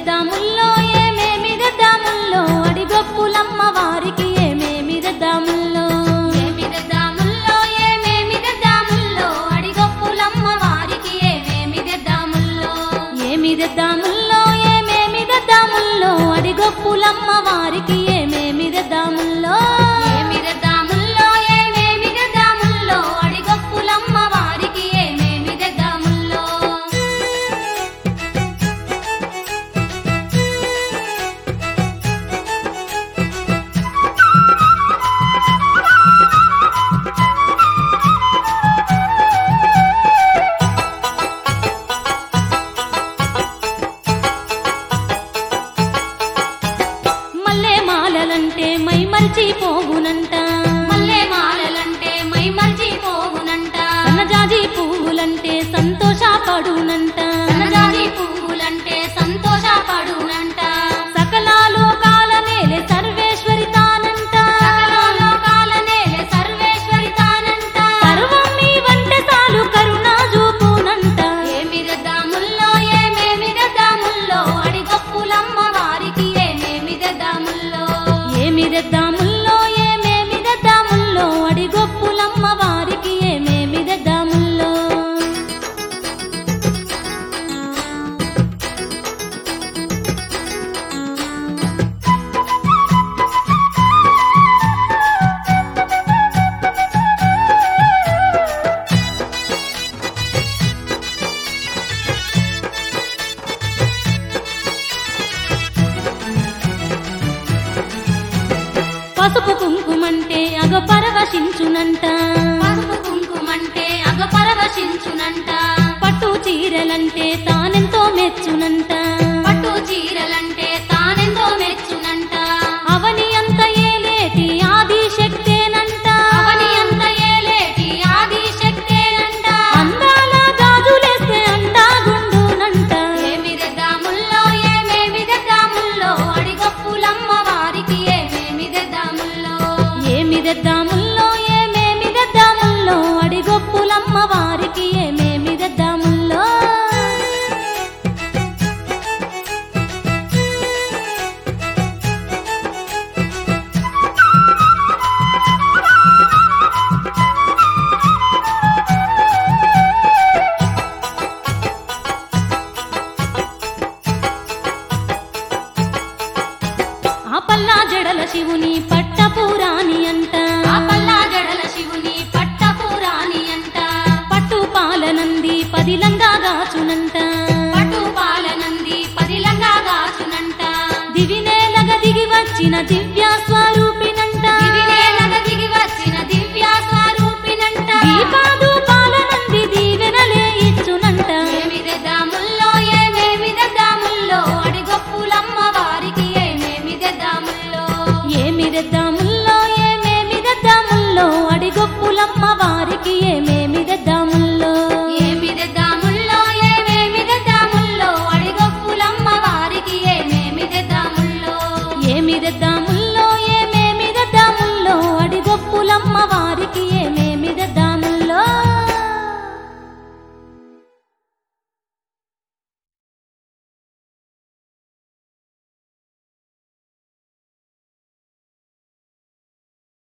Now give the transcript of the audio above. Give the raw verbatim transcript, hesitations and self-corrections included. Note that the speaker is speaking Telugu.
తెద్దాముల్లో ఏమేమి తెద్దాముల్లో అడిగొప్పులమ్మ వారికి ఏమేమి తెద్దాముల్లో ఏమి తెద్దాముల్లో ఏమేమి తెద్దాముల్లో అడిగొప్పులమ్మ వారికి ఏమేమి తెద్దాముల్లో ఏమి తెద్దాముల్లో ఏమేమి తెద్దాముల్లో అడిగొప్పులమ్మ వారికి ఏమేమి తెద్దాముల్లో ఏమి తెద్దాముల్లో ఏమేమి తెద్దాముల్లో అడిగొప్పులమ్మ వారికి ఏమేమి తెద్దాముల్లో మల్లె మాలలంటే మై మరిచిపోవునంట మల్లె మాలలంటే మై మరిచిపోవునంట సన్నజాజి పువ్వులంటే సంతోషపడునంట సన్నజాజి పువ్వులంటే సంతోషపడునంట సకల లోకాల నేలే సర్వేశ్వరి తానంట సకల లోకాల నేలే సర్వేశ్వరి తానంట సర్వం నీవంటే చాలు కరుణ చూపునంట ఏమి తెద్దాముల్లో ఏమేమి తెద్దాముల్లో అడిగొప్పులమ్మ వారికి ఏమేమి తెద్దాముల్లో ఏమి తెద్దాముల్లో ఏమేమి తెద్దాముల్లో అడిగొప్పులమ్మ వారికి ఏమేమి తెద్దాముల్లో పసుపు కుంకుమంటే అగ పరవశించునంట పసుపు కుంకుమంటే అగ పరవశించునంట పట్టు చీరలంటే తానెంతో మెచ్చునంట పట్టు చీరలంటే తానెంతో మెచ్చునంట అవని అంత ఏలేటి ఆది శక్తేనంట అవని అంత ఏలేటి ఆది శక్తేనంట అందాల గాజులేస్తే అండాగుండునంట ఏమి తెద్దాముల్లో ఏమేమి తెద్దాముల్లో అడిగొప్పులమ్మ వారికి ఏమేమి తెద్దాముల్లో ఏమి తెద్దాముల్లో ఏమేమి తెద్దాముల్లో అడిగొప్పులమ్మ వారికి ఏమేమి తెద్దాముల్లో ఆ పల్లా జడల శివుని పట్టపురాణి అంట ఆ పల్లా జడల శివుని పట్టపురాణి అంట పట్టు పాలనంది పదిలంగా గాచునంట పట్టు పాలనంది పదిలంగా గాచునంట దివినేలగ దిగి వచ్చిన దివ్య స్వరూపినంట దివినేలగ దిగి వచ్చిన దివ్య స్వరూపినంట దీపాదు పాలనంది దీవెనలే ఇచ్చునంట ఏమి తెద్దాముల్లో ఏమేమి తెద్దాముల్లో అడిగొప్పులమ్మ వారికి ఏమేమి తెద్దాముల్లో ఏమి తెద్దాముల్లో ఏమేమి తెద్దాముల్లో అడిగొప్పులమ్మ వారికి ఏమేమి తెద్దాముల్లో ఏమి తెద్దాముల్లో ఏమేమి తెద్దాముల్లో అడిగొప్పులమ్మ వారికి ఏమేమి తెద్దాముల్లో ఏమి తెద్దాం